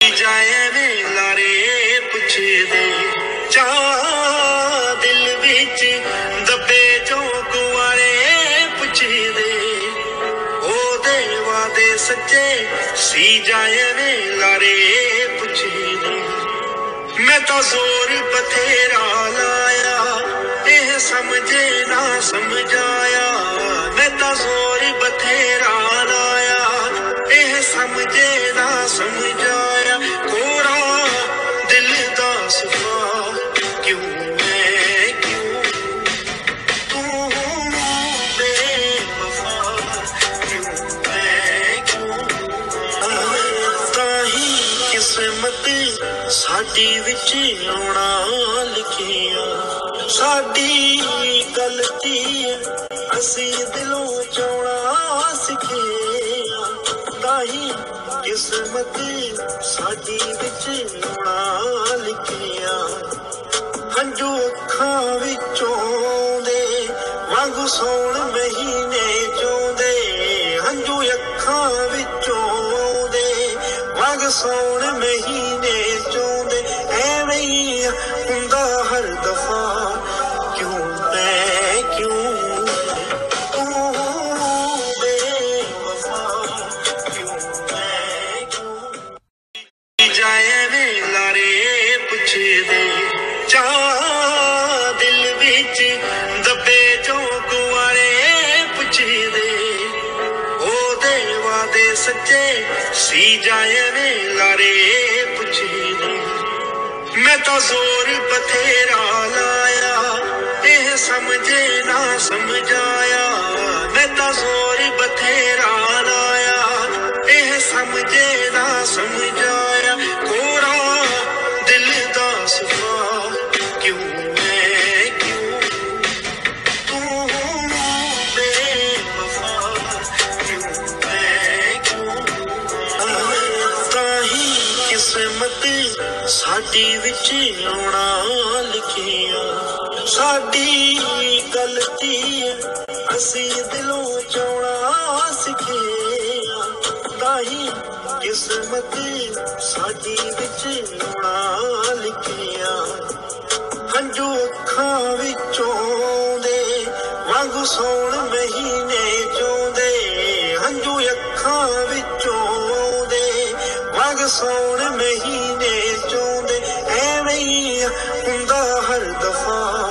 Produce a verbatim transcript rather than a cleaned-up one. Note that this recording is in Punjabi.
ਜਾਏ ਵੇ ਲਾਰੇ ਪੁੱਛਦੇ ਚਾਹ ਦਿਲ ਵਿੱਚ ਦੱਬੇ ਜੋ ਕੁਆਰੇ ਪੁੱਛਦੇ ਉਹਦੇ ਵਾਦੇ ਸੱਚੇ ਸੀ ਜਾਏ ਵੇ ਲਾਰੇ ਪੁੱਛਦੇ ਮੈਂ ਤਾਂ ਜ਼ੋਰ ਬਥੇਰਾ ਲਾਇਆ ਇਹ ਸਮਝੇ ਨਾ ਸਮਝਾਇਆ ਮੈਂ ਤਾਂ ਜ਼ੋਰ ਬਥੇਰਾ ਲਾਇਆ ਇਹ ਸਮਝੇ ਨਾ ਸਮਝਾਇਆ ਕੋਰਾ ਦਿਲ ਦਾ ਸਫਾ ਕਿਉਂ ਮੈਂ ਕਿਉਂ ਤੂੰ ਬੇਵਫਾ ਕਿਉਂ ਮੈਂ ਕਿਉਂ ਤਾਂ ਹੀ ਕਿਸਮਤ ਸਾਡੀ ਵਿੱਚ ਆਉਣਾ ਲਿਖਿਆ ਸਾਡੀ ਗਲਤੀ ਅਸੀਂ ਦਿਲੋਂ ਚਾਉਣਾ ਸਿੱਖਿਆ ਤਾਂ ਹੀ ਕਿਸਮਤ ਸਾਡੀ ਵਿੱਚ ਆਉਣਾ ਲਿਖਿਆ ਹੰਝੂ ਅੱਖਾਂ ਵਿੱਚੋਂ ਦੇ ਵਾਂਗੂ ਸੌਣ ਮਹੀਨੇ ਚੋਂਦੇ ਹੰਝੂ ਅੱਖਾਂ ਵਿੱਚੋਂ ਦੇ ਵਾਂਗ ਸੌਣ ਮਹੀਨੇ ਚੋਂਦੇ ਐਵੇਂ ਹੀ ਹੁੰਦਾ ਹਰ ਦਫਾ ਕਿਉਂ ਮੈਂ ਕਿਉਂ ਤੂੰ ਬੇਵਫਾ ਕਿਉਂ ਮੈਂ ਕਿਉਂ ਜਾਏ ਵੇ ਲਾਰੇ ਪੁੱਛਦੇ ਚਾਹ ਦਿਲ ਵਿੱਚ ਦੱਬੇ ਜੋ ਕੁਆਰੇ ਪੁੱਛਦੇ ਉਹਦੇ ਵਾਦੇ ਸੱਚੇ ਸੀ ਜਾਏ ਵੇ ਲਾਰੇ ਪੁੱਛਦੇ ਮੈਂ ਤਾਂ ਜ਼ੋਰ ਬਥੇਰਾ ਲਾਇਆ ਇਹ ਸਮਝੇ ਨਾ ਸਮਝਾਇਆ ਮੈਂ ਤਾਂ ਜ਼ੋਰ ਬਥੇਰਾ ਲਾਇਆ ਇਹ ਸਮਝੇ ਨਾ ਸਮਝਾਇਆ ਕੋਰਾ ਦਿਲ ਦਾ ਸਫਾ ਕਿਉਂ ਮੈਂ ਕਿਉਂ ਤੂੰ ਬੇਵਫਾ ਕਿਉਂ ਮੈਂ ਕਿਉਂ ਤਾਂ ਹੀ ਕਿਸਮਤ ਸਾਡੀ ਵਿੱਚ ਆਉਣਾ ਲਿਖਿਆ ਸਾਡੀ ਗਲਤੀ ਅਸੀਂ ਦਿਲੋਂ ਚਾਉਣਾ ਸਿੱਖਿਆ ਤਾਂ ਹੀ ਕਿਸਮਤ ਸਾਡੀ ਵਿੱਚ ਆਉਣਾ ਲਿਖਿਆ ਹੰਝੂ ਅੱਖਾਂ ਵਿੱਚੋਂ ਦੇ ਵਾਂਗੂ ਸੌਣ ਮਹੀਨੇ ਚੋਂਦੇ ਹੰਝੂ ਅੱਖਾਂ ਵਿੱਚੋਂ ਦੇ ਵਾਂਗ ਸੌਣ ਮਹੀਨੇ ਚੋਂਦੇ ਐਵੇਂ ਹੀ ਹੁੰਦਾ ਹਰ ਦਫਾ